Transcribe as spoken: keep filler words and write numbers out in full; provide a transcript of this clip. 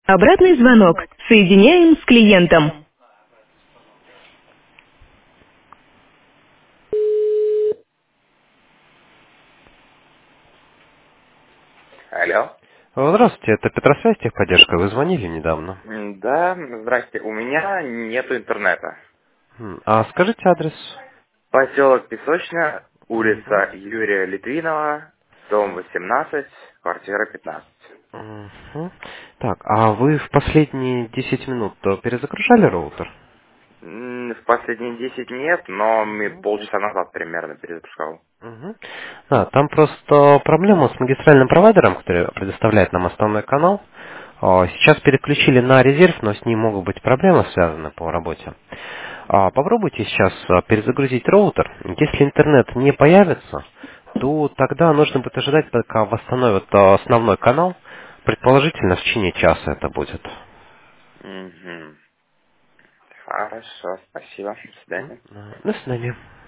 Обратный звонок. Соединяем с клиентом. Алло. О, Здравствуйте, это Петросвязь, техподдержка. Вы звонили недавно. М, Да, здрасте. У меня нету интернета. М, А скажите адрес? Поселок Песочная, Мгм. улица Юрия Литвинова, дом восемнадцать, квартира пятнадцать. Мгм. Так, а вы в последние десять минут э, перезагружали роутер? М, В последние десять нет, но ми- полчаса назад примерно перезапускал. Мгм. Да, там просто проблема с магистральным провайдером, который предоставляет нам основной канал. А, Сейчас переключили на резерв, но с ним могут быть проблемы, связанные по работе. А, Попробуйте сейчас а, перезагрузить роутер. Если интернет не появится, то тогда нужно будет ожидать, пока восстановят а, основной канал. Предположительно, в течение часа это будет. Мгм. Хорошо, спасибо. До М, свидания. а, До свидания.